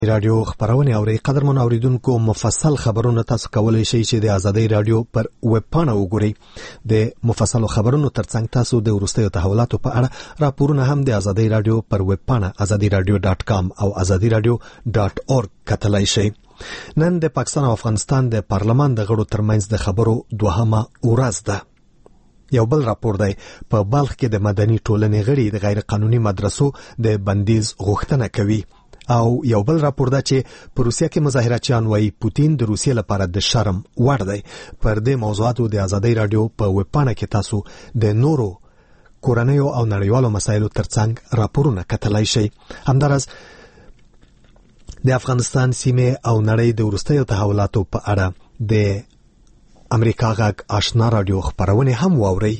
رادیو خبرونه اوري قدرمن اوریدونکو مفصل خبرونه تاسو کولای شئ چې د ازادي رادیو پر ویب پاڼه وګورئ. د مفصل خبرونو ترڅنګ تاسو د ورستیو تحولاتو په اړه راپورونه هم د ازادي رادیو پر ویب پاڼه azadiradio.com او azadiradio.org کتلای شئ. نن د پاکستان او افغانستان د پارلمان د غړو ترمنځ د خبرو دوهمه ورځ ده. یو بل راپور دی په بلخ کې د مدني ټولنې غړي د غیر قانوني مدرسو د بندیز غوښتنه کوي. او یو بل راپور ده چې په روسیه کې مظاهراتچیان وايي پوتین د روسیې لپاره د شرم وړ دی. پر دې موضوعاتو د ازادي رادیو په ویب پاڼه کې تاسو د نورو کورنیو او نړیوالو مسایلو ترڅنګ راپورونه کتلای شئ. همدارس د افغانستان سیمه او نړۍ د ورستیو تحولاتو په اړه د امریکا غږ آشنا رادیو خبرونه هم واوري.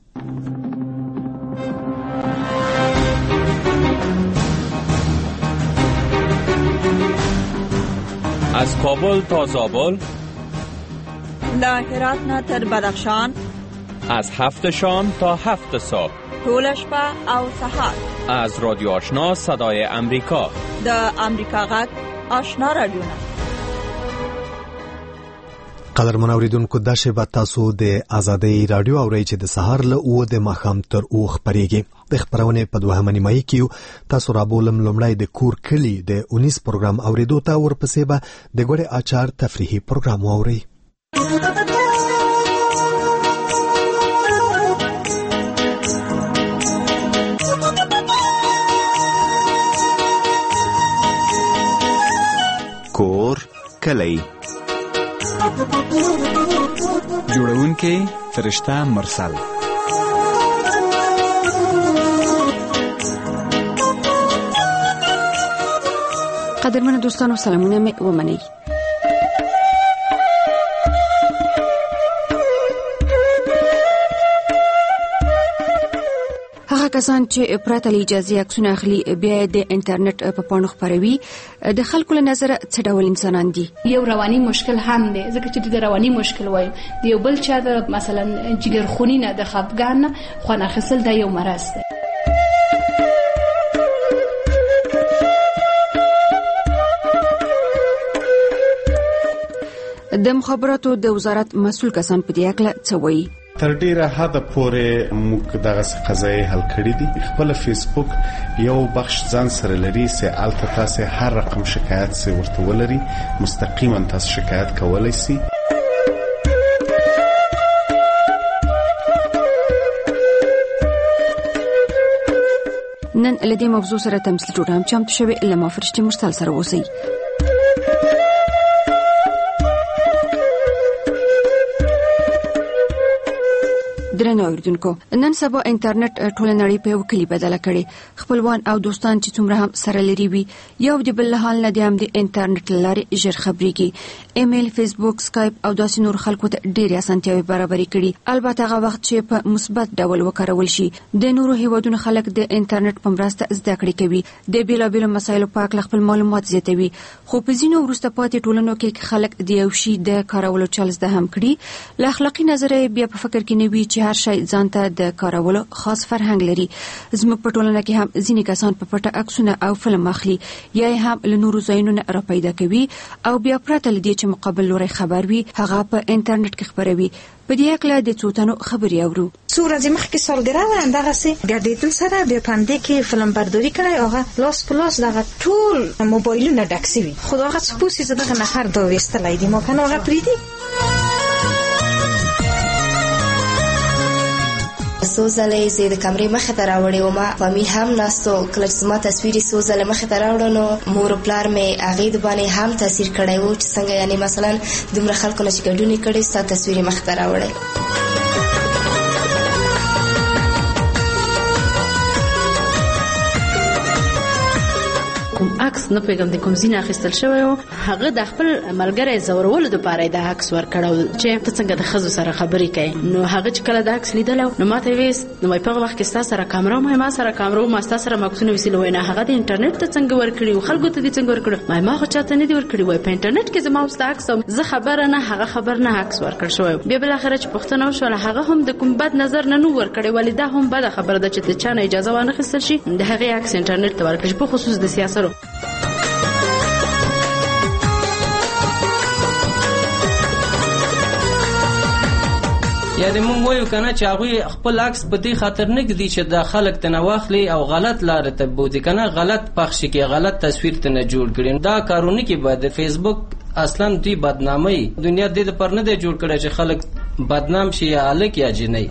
از کابل تا زابل، له هرات نه تر بدخشان، از 7 شام تا 7 صبح، ټول شپه او سحر، از رادیو آشنا صدای امریکا، د امریکا غږ آشنا رادیو. قدرمن اوریدونکو دا شیبه تاسو د ازادي رادیو اورئ چې د سحر له 9 د ماښام تر 9 خبريږي. د خبرونه په دوهمه نیمایي کې تاسو را بولم لومړی د کور کلی د 19 پروګرام اوریدو ته ورپسې به د ګوړې اچار تفریحي پروګرام اورئ. کور کلی جوړونکي فرشته مرسل. قدرمن دوستانو سلامونه مې ومنئ. هغه کسان چې پرته له اجازه عکسونه اخلي بیا د انټرنیټ په پاڼو خپروي د خلکو له نظر څه ډول انسانان دي؟ یو رواني مشکل هم دی، ځکه چې د رواني مشکل وایم د یو بل چا د مثلا جګرخونی نه د خفګان نه خوان اخیستل دا یو مرض دی. د مخابراتو د وزارت مسؤل کسان په دې اړه څه وایي؟ تر ډیره حد پورې موږ دغه قضایي حل کړې دي. خپل فیسبوک یو بخش ځان سره لري چې الته تاسو هر رقم شکایت سي ورته ولري، مستقیما تاسو شکایت کولای شئ. نن لدې موضوع سره تمثيل جوړم چمتو شوی لمه فرشتي مرسل سره اوسئ. درنو اوریدونکو، نن سبا انټرنیټ ټول نړۍ په یو کلی بدله کړي. خپلوان او دوستان چې څومره هم سره لري وي یو د بل حال نه د هم د انټرنیټ لارې ژر خبريږي. ایمیل، فیسبوک، سکایپ او داسې نور خلکو ته ډېرې اسانتیاوې برابرې کړي. البته هغه وخت چې په مثبت ډول وکارول شي. د نورو هیوادونو خلک د انټرنیټ په مرسته زده کړې کوي، د بیلابیلو مسایلو په اړه خپل معلومات زیاتوي. خو په ځینو وروسته پاتې ټولنو کې خلک د یو شي د کارولو چل زده هم کړي. له اخلاقي نظره بیا په فکر کې نه وي چې هر شی ځانته د کارولو خاص فرهنګ لري. زموږ په ټولنه کې هم ځینې کسان په پټه عکسونه او فلم اخلي یا هم له نورو ځایونو نه را پیدا کوي او بیا پرته لدې چې مقابل لوري خبر وي هغه په انټرنیټ کې خبروي. په دې اړه د څوتنو خبري اورو. څو ورځې مخکې سالګرا و اندغه سي ګډېدل سره به پاندې کې فلم برداری کړی هغه لاس په لاس دغه ټول موبایلونه ډکسي وي. خو هغه سپوسي زدهغه نفر دا وستلای دي ما کنه هغه پریدي. سوزلې زه د کمرې مخه ته راوړې و ما فامیل هم ناستو کله چې ما تصویري سوزلې مخه ته راوړنو مور پلار مې هغه د باندې هم تاثیر کړی و چې څنګه یعنی مثلا دومره خلکو نه چې ګډونی کړي ستا تصویري مخه ته راوړې. کوم عکس نه پیغام د کوم زینه اخیستل شوی او هغه د خپل ملګری زورولو لپاره د عکس ورکړو چې ته څنګه د خزو سره خبرې کوي. نو هغه چې کله د عکس لیدل نو ماته ویس نو په وخت کې ستاسو سره کیمرا ما سره کیمرا ما ستاسو سره مکسونه وسیله وینه هغه د انټرنیټ ته څنګه ورکړي خلکو ته دې څنګه ورکړي ما خو چاته نه دی ورکړي وای په انټرنیټ کې زما واست عکس زه خبره نه هغه خبر نه عکس ورکړ شوی. بیا بل اخر چې پښتنه وشول هغه هم د کوم بد نظر نه نو ورکړي ولیدا هم بد خبره ده چې د چا نه اجازه وانه خستل شي د هغه عکس انټرنیټ ته ورکړي په خصوص د سیاستو. یعنی موږ وایو کنه چې هغه خپل عکس په دې خاطر نه کړي چې د خلک ته نواخلي او غلط لار ته بودي کنه غلط پخش کې غلط تصویر ته نه جوړ کړي. دا کارونه کې بعد فیسبوک اصلا دوی بدنامي دنیا دې پر نه دی جوړ کړی چې خلک بدنام شي یا الک یا جنۍ.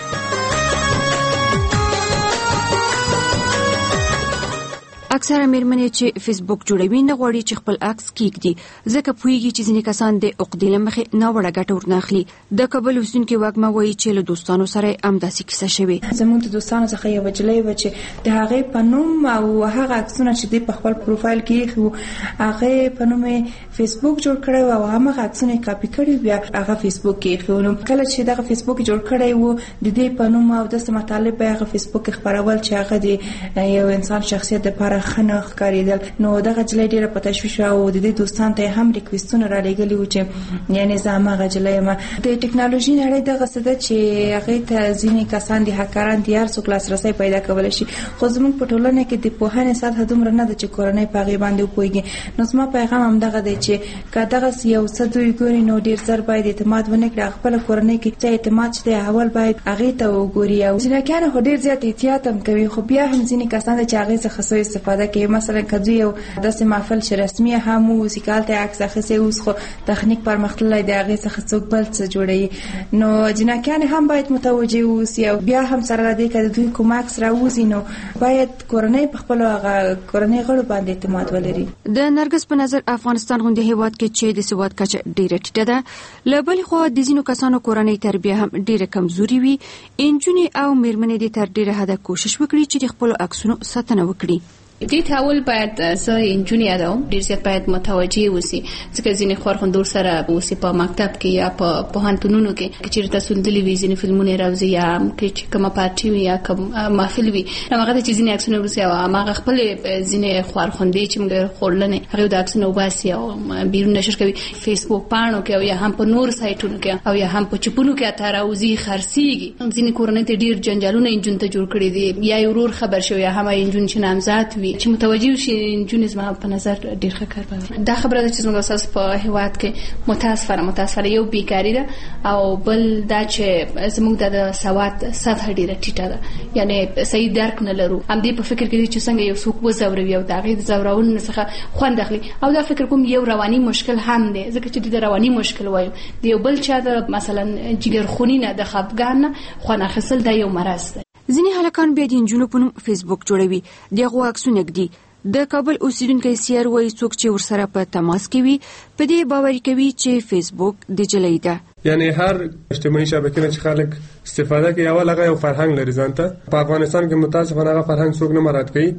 اکثره مېرمنې چې فیسبوک جوړوي نه غواړي چې خپل عکس کېږدي ځکه پوهیږي چې ځینې کسان د عقدې له مخې ناوړه ګټه ورناخلي. د کابل اوسیدونکي واګمه وایي چې له دوستانو سره همداسې کیسه شوې. زموږ د دوستانو څخه یو نجلۍ وه چې د هغې په نوم او هغه عکسونه چې دوی په خپل پروفایل کې ایښي وو هغې په نوم یې فیسبوک جوړ کړی و او همغه عکسونه یې کاپي کړي بیا هغه فیسبوک کې ایښي وو. نو کله چې دغه فیسبوک جوړ کړی و د دې په نوم او داسې مطالب به هغه فیسبوک خپرول چې هغه د یو انسان شخصیت لپاره ښه نه ښکارېدل. نو دغه نجلۍ ډېره په تشویش او د دې دوستانو ته هم ریکویسټونه رالیږلي وو چې یعنې زه همغه نجلۍ یم. د ټکنالوژي نړۍ دغسې ده چې هغې ته ځینې کسان دي هکران دي هر څوک لاسرسی پیدا کولی شي. خو زموږ په ټولنه کې د پوهنې سطحه دومره نه ده چې کورنۍ په هغې باندې وپوهېږي. نو زما پیغام همدغه دی چې که دغسې یو څه دوی ګوري نو ډېر زر باید اعتماد ونه کړي. خپله کورنۍ کې چې اعتماد چې دی اول باید هغې ته وګوري. او جینکیانې خو ډېر زیات احتیاط هم کوي خو بیا هم ځینې کسان دي چې هغې څخه سوء استفاده کوي. مثلا که دوی یو داسې محفل چې رسمي هم اوسي که هلته یې عکس اخیستی اوس خو تخنیک پرمختللی دی هغې څخه څوک بل څه جوړوي. نو جینکیانې هم باید متوجه واوسي او بیا هم سره له دې که د دوی کوم عکس راوځي نو باید کورنۍ په خپلو هغه کورنۍ غړو باندې اعتماد ولري. د نرګس په نظر افغانستان غوندې هیواد کې چې د سواد کچه ډېره ټیټه ده له بلې خوا د ځینو کسانو کورنۍ تربیه هم ډېره کمزوري وي. نجونې او مېرمنې دې تر ډېره حده کوشش وکړي چې د خپلو عکسونو ساتنه وکړي. دې تحول باید زه انجونې یادوم ډېر زیات باید متوجه اوسي ځکه ځینې خوارخوندور سره اوسي په مکتب کې یا په پوهنتونونو کې که چېرې تاسو لیدلي وي ځینې فلمونه راوځي یا چې کومه پارټي وي یا کوم محفل وي هماغه ته چې ځینې عکسونه وروسي او هماغه خپلې ځینې خوارخوندې چې موږ خوړلنې هغې د عکسونه وباسي او بیرون نشر کوي فیسبوک پاڼو کې او یا هم په نور سایټونو کې او یا هم په چپونو کې اته راوځي خرڅېږي. ځینې کورنۍ ته ډېر جنجالونه انجون ته جوړ کړي دي یا یې ورور خبر شو یا هم انجون چې نامزاد وي چې متوجه شي نجونې زما په نظر ډېر ښه کار کوي. دا خبره ده چې زموږ اساس په هېواد کې متاسفانه یو بیکاري ده او بل دا چې زموږ د سواد سطحه ډېره ټیټه ده یعنې صحیح درک نه لرو. همدې په فکر کې دي چې څنګه یو څوک وځوروي او د هغې د ځورونې څخه خوند اخلي او دا فکر کوم یو رواني مشکل هم دی ځکه چې د رواني مشکل وایو د یو بل چا د مثلا جګرخوني نه د خفګان نه خوند اخیستل دا یو مرض دی. ځینې هلکان بیا د نجونو په نوم فیسبوک جوړوي د هغو عکسونه ږدي. د کابل اوسیدونکی سیر وایي څوک چې ورسره په تماس کې وي په دې باوري کوي چې فیسبوک د جلۍ ده. یعنی هر اجتماعي شبکې نه چې خلک استفاده کوي اول هغه یو فرهنګ لري ځان ته. په افغانستان کې متاسفانه هغه فرهنګ څوک نه مراعات کوي.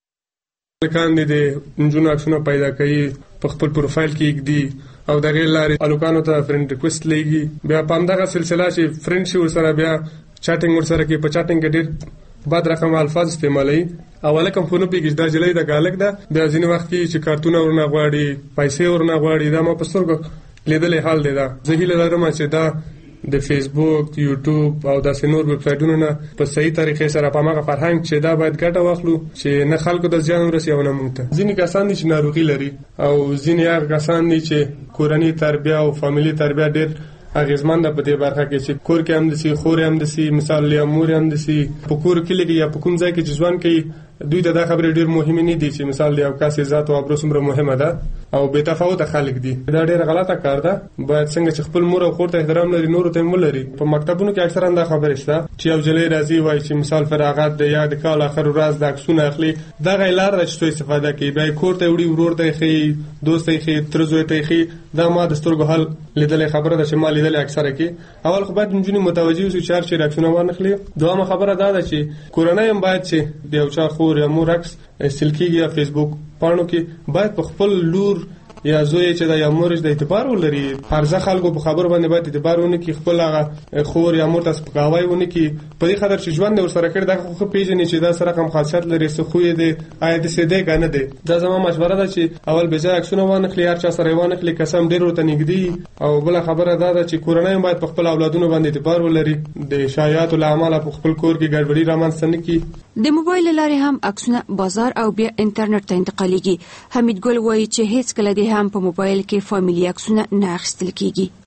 هلکان د نجونو عکسونه پیدا کوي په خپل پروفایل کې ږدي او دغې لارې هلکانو ته فرینډ ریکویسټ لیږي بیا په همدغه سلسله چې فرینډ شي ورسره بیا چاټینګ ورسره کوي. په چاټینګ کې ډېر بد رقم الفاظ استعمالوي او هلک هم خو نه پوهېږي چې دا جلۍ ده که هلک ده. بیا ځینې وخت کې چې کارتونه ورنه غواړي پیسې ورنه غواړي. دا ما په سترګو لیدلی حال دی. دا زه هیله لرم چې دا د فیسبوک یوټیوب او داسې نور ویب سایټونو نه په صحیح طریقې سره په هماغه فرهنګ چې دا باید ګټه واخلو چې نه خلکو ته زیان ورسي او نه موږ ته. ځینې کسان دي چې ناروغي لري او ځینې هغه کسان دي چې کورنۍ تربیه او فامیلي تربیه ډېر اغیزمن ده په دې برخه کې چې کور کې هم دسي خور هم دسي مثال یا مور هم دسي په کور کې لګي یا په کوم ځای کې چې ځوان کوي دوی ته دا خبرې ډېر مهمه نه دي چې مثال یو کس عزت او ابرو څومره مهمه ده او بې تفاوته خلک دي. دا ډېر غلطه کار ده. باید څنګه چې خپل مور او خور ته احترام لري نور ته ولري. په مکتبونو کې اکثرا دا خبره شته چې یو جلۍ راځي وایي چې مثال فراغت د یا د کال اخر ورځ د عکسونه اخلي. دا غیلار ده چې څو استفاده کوي بیا کور ته وړي ورور ته خي دوست ته خي تر زوی ته خي. دا ما د سترګو حل لیدلې خبره ده چې ما لیدلې اکثره کې. اول خو باید نجونې متوجه وي چې هر چېرې عکسونه وانخلي. دویمه خبره دا ده چې کورنۍ هم باید چې د یو چا خور یا مور عکس ایستل کېږي یا فیسبوک پاڼو کې باید په خپل لور یا زوی چې دا یا مورج د اعتبار ولري. هرځه خلکو په خبر باندې باید اعتبار ونه کړي. خپل هغه خور یا مور ته سپکاوی ونه کړي په دې خاطر چې ژوند ورسره کړي دا خو پیژني چې دا سره کوم خاصیت لري څه خو یې دی آیا د سیده کنه دی. دا زما مشوره ده چې اول به ځای عکسونه وانخلي هر چا سره وانخلي قسم ډېر ورته نږدې او بل خبره دا ده چې کورنۍ باید په خپل اولادونو باندې اعتبار ولري. د شایعات او اعمال په خپل کور کې ګډوډي رامنځته نه کړي. د موبایل لارې هم عکسونه بازار او بیا انټرنیټ ته انتقالیږي. حمید ګل وایي چې هیڅ کله دې هم په موبایل کې فامیلي عکسونه نه اخیستل کیږي.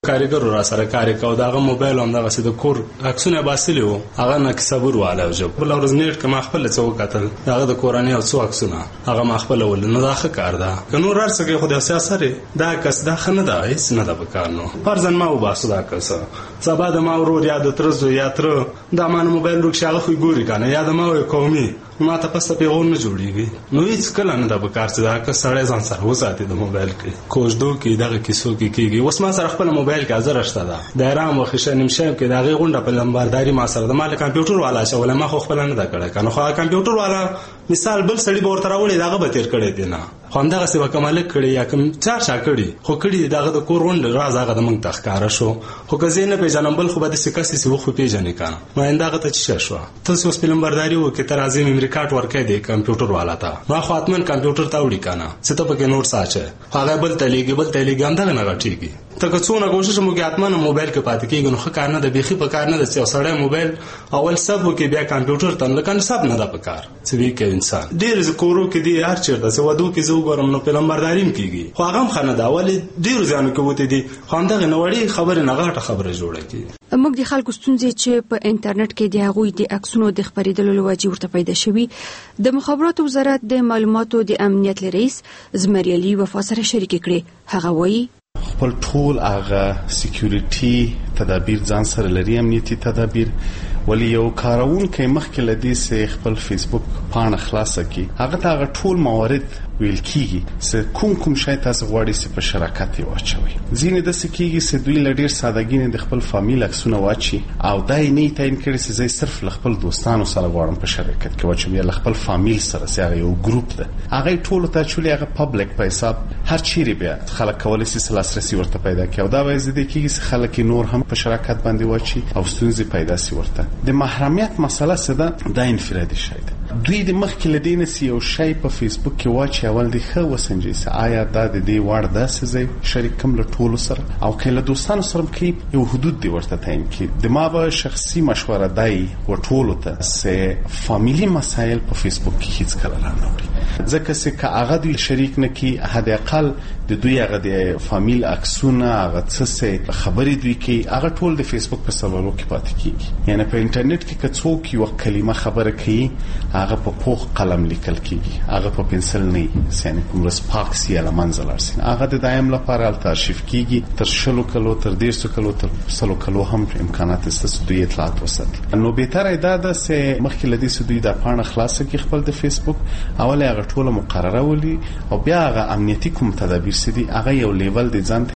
کاریګر را سره کار کوي داغه موبایل هم دغه د کور عکسونه باسلی وو هغه نه صبر واله جو بل ورځ نیټ کما خپل څو قتل داغه د کورانه او څو عکسونه هغه ما خپل ول نه داخه کار ده کنو رارسګه خو د سیاست دا کس دا خنه ده هیڅ نه ده وکړنو فرضاً ما وباسو دا کس سبا د ما ورور یا د ترزو یا تر دا مان موبایل رخصه خو ګوري کنه یا د ما قومي ما ته پس په اون نه جوړیږي نو هیڅ کله نه د بکار څه دا که سړی ځان سره وساتي د موبایل کې کوژدو کې دغه کیسو کې کیږي اوس ما سره خپل موبایل کې حاضر شته دا د رام او خشه نمشه کې دغه غونډه په لمبارداري ما سره د مال کمپیوټر والا شول ما خو خپل نه دا کړه کنه خو کمپیوټر والا مثال بل سړی به ورته راوړي دغه به تیر کړی دی نه خو دغه څه وکمال کړي یا کوم چار شا کړي خو کړي دغه د کور غونډه راز هغه د مونږ تخکاره شو خو که نه پیژنم بل خو به د سکاسي سو خو پیژنې کنه ما اندغه ته چی شو تاسو اوس په لمبارداري وکړه تر ازم امریکا ورکې دی کمپیوټر والا تا ما خو اتمن کمپیوټر تا وړي کنه څه ته پکې نور ساچه هغه بل تلیګي اندغه نه غټيږي ته څونه کوشش مو کې اتمن موبایل کې پاتې کېږي نو ښه کار نه د بيخي په کار نه د سړی موبایل اول سب کې بیا کمپیوټر ته لکه سب نه د پکار څه وی کې انسان ډیر زکورو کې دی هر چیرته څه ودو کې زو ګورم نو په لمبرداریم کېږي خو هغه خنه دا ولې ډیر ځان کې وته دي خو اندغه نوړی خبره نه غاټه خبره جوړه کی موږ د خلکو ستونزې چې په انټرنیټ کې د هغوی د عکسونو د خبرېدلو لوجه ورته پیدا شوي د مخابراتو وزارت د معلوماتو د امنیت رئیس زمری علي وفا سره شریک کړي هغه وایي خپل ټول هغه سکیورټي تدابیر ځان سره لري امنیتي تدابیر ولی یو کارونکي مخکې لدی سه خپل فیسبوک پاڼه خلاصه کی هغه هغه ټول موارد ویل کیږي چې کوم شای تاسو غواړئ چې په شراکت واچوي ځینې د سکیږي چې دوی لډیر سادهګي نه د خپل فامیل عکسونه واچي او دای نه تعین کړي چې زه صرف خپل دوستانو سره غواړم په شراکت کې واچوي یا خپل فامیل سره سره یو ګروپ ده هغه ټول ته چولې هغه پبلک په حساب هر چیرې بیا خلک کولای شي لاسرسي ورته پیدا کړي او دا وایي چې کیږي خلک نور هم په شراکت باندې واچي او ستونزې پیدا شي ورته د محرمیت مسله څه ده د انفرادي شی ده دوی د مخکې لدینه سی یو شی په فیسبوک کې واچي اول د خو وسنجي آیا دا د دې وړ داسې ځای شریک کوم له ټولو سره او کله دوستانو سره کې یو حدود دی ورته تعین کړي د ما به شخصي مشوره دی ورټولو ته سه فامیلی مسایل په فیسبوک کې هیڅ کله نه اوري ځکه چې هغه دوی شریک نه کی حد اقل د دوی هغه د فامیل عکسونه هغه څه خبرې دوی کې هغه ټول د فیسبوک په سرورو کې پاتې کیږي یعنی په انټرنیټ کې کڅوک یو کلمه خبره کوي هغه په پوخ قلم لیکل کیږي هغه په پنسل نه یعنی کوم رسپاکس یا لمنځل ارسین هغه د دایم لپاره الارشیف کیږي تر 10 کلو تر 100 کلو تر 100 کلو هم امکانات است دوی اطلاعات وساتي نو به تر دا د سه مخکې لدی سه دوی د پاڼه خلاصه کی خپل د فیسبوک اوله هغه ټوله مقرره ولي او بیا هغه امنیتي کوم تدابیر سدي هغه یو لیول د ځان